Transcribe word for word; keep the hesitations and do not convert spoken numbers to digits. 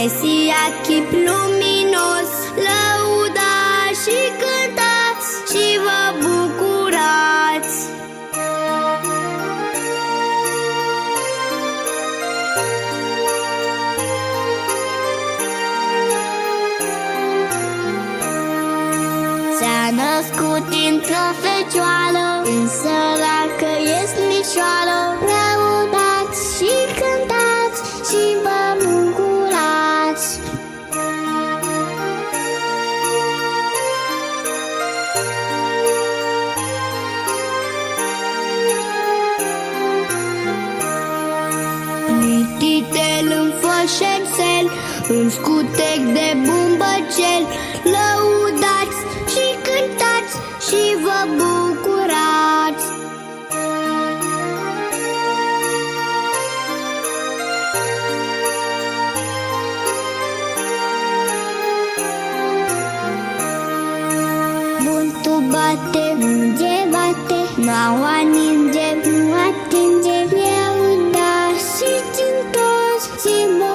Mesia chip luminos, lăudați și cântați și vă bucurați. S-a născut într-o fecioară, însă dacă ești mișoară, lăudați și cântați și vă bucurați. Mititel în fășețel, în scutec de bumbăcel, lăudați și cântați și vă bucurați. Vântul bate, unge bate, noua ninge, nu atinge, lăudați și cântați și vă